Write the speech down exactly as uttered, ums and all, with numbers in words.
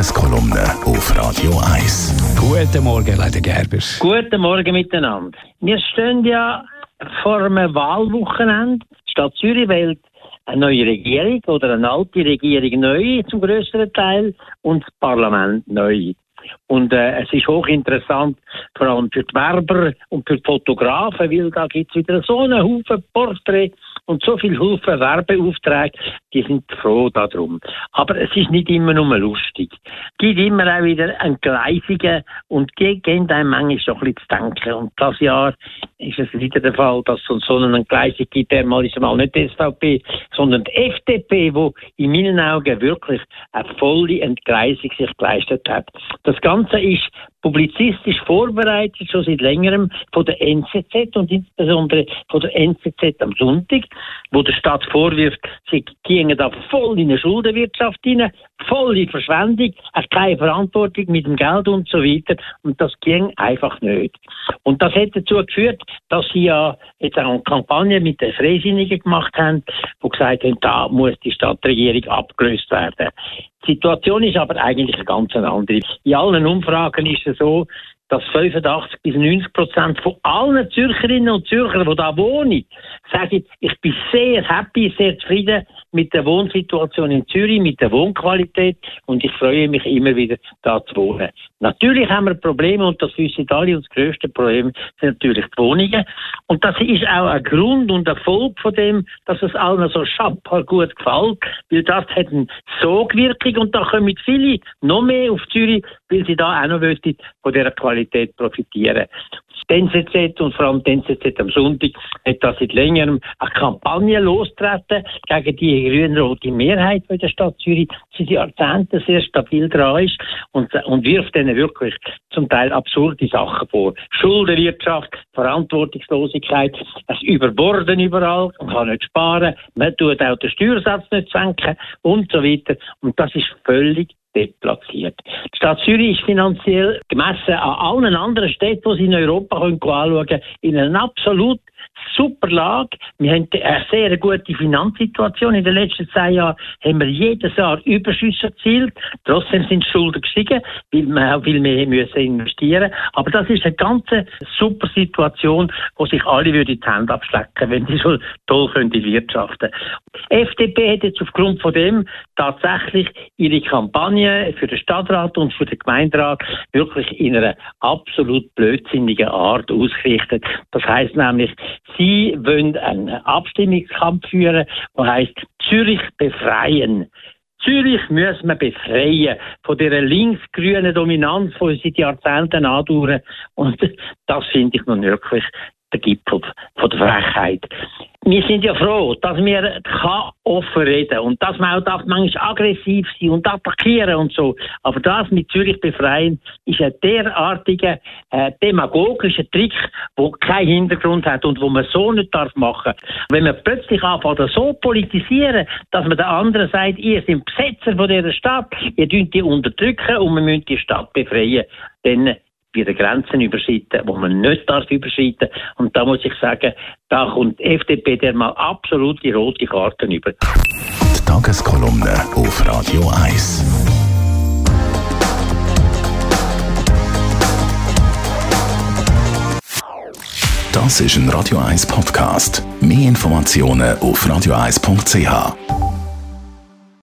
Tageskolumne auf Radio eins. Guten Morgen, Leiter Gerber. Guten Morgen miteinander. Wir stehen ja vor einem Wahlwochenende. Die Stadt Zürich wählt eine neue Regierung oder eine alte Regierung neu zum grösseren Teil und das Parlament neu. Und äh, es ist hochinteressant, vor allem für die Werber und für die Fotografen, weil da gibt es wieder so einen Haufen Porträts und so viele Haufen Werbeaufträge, die sind froh darum. Aber es ist nicht immer nur lustig. Es gibt immer auch wieder einen Gleisigen und die gehen einem manchmal schon ein bisschen zu denken. Und das Jahr ist es wieder der Fall, dass es so einen Gleisig gibt, der mal ist mal nicht die S V P, sondern die F D P, wo in meinen Augen wirklich eine volle Entgleisung sich geleistet hat. Das Ganze ist publizistisch vorbereitet, schon seit längerem von der N Z Z und insbesondere von der N Z Z am Sonntag, wo der Stadt vorwirft, sie gingen da voll in eine Schuldenwirtschaft hinein, voll in Verschwendung, keine Verantwortung mit dem Geld und so weiter. Und das ging einfach nicht. Und das hat dazu geführt, dass sie ja jetzt auch eine Kampagne mit den Freisinnigen gemacht haben, die gesagt haben, da muss die Stadtregierung abgelöst werden. Die Situation ist aber eigentlich eine ganz andere. In allen Umfragen ist es so, dass fünfundachtzig bis neunzig Prozent von allen Zürcherinnen und Zürchern, die da wohnen, sagen, ich bin sehr happy, sehr zufrieden mit der Wohnsituation in Zürich, mit der Wohnqualität und ich freue mich immer wieder, da zu wohnen. Natürlich haben wir Probleme und das wissen alle und das grösste Problem sind natürlich die Wohnungen. Und das ist auch ein Grund und ein Erfolg von dem, dass es allen so schamper gut gefällt, weil das hat eine Sogwirkung und da kommen viele noch mehr auf Zürich, weil sie da auch noch möchten von dieser Qualität profitieren. Die N Z Z und vor allem die N Z Z am Sonntag hat da seit längerem eine Kampagne losgetreten gegen die grün-rote Mehrheit in der Stadt Zürich, die seit Jahrzehnten sehr stabil dran ist und, und wirft denen wirklich zum Teil absurde Sachen vor. Schuldenwirtschaft, Verantwortungslosigkeit, es Überborden überall, man kann nicht sparen, man tut auch den Steuersatz nicht senken und so weiter. Und das ist völlig deplatziert. Die Stadt Zürich ist finanziell gemessen an allen anderen Städten, die sie in Europa können anschauen können, in einer absolut super Lage. Wir haben eine sehr gute Finanzsituation. In den letzten zehn Jahren haben wir jedes Jahr Überschüsse erzielt. Trotzdem sind die Schulden gestiegen, weil wir auch viel mehr müssen investieren. Aber das ist eine ganz super Situation, wo sich alle die Hände abschlecken, wenn sie so toll können wirtschaften. Die F D P hat jetzt aufgrund von dem tatsächlich ihre Kampagne für den Stadtrat und für den Gemeinderat wirklich in einer absolut blödsinnigen Art ausgerichtet. Das heisst nämlich, sie wollen einen Abstimmungskampf führen, der heisst Zürich befreien. Zürich müssen wir befreien von dieser linksgrünen Dominanz, die seit Jahrzehnten andauert. Und das finde ich nun wirklich der Gipfel von der Frechheit. Wir sind ja froh, dass wir offen reden können und dass man auch darf manchmal aggressiv sein und attackieren und so. Aber das mit Zürich befreien ist ein derartiger äh, demagogischer Trick, der keinen Hintergrund hat und wo man so nicht darf machen. Wenn man plötzlich anfängt, so politisieren, dass man den anderen sagt, ihr seid Besetzer von dieser Stadt, ihr dürft die unterdrücken und wir müssen die Stadt befreien, dann wieder Grenzen überschreiten, die man nicht darf überschreiten. Und da muss ich sagen, da kommt die F D P der mal absolute rote Karten über. Die Tageskolumne auf Radio eins. Das ist ein Radio eins Podcast. Mehr Informationen auf radio eins punkt c h.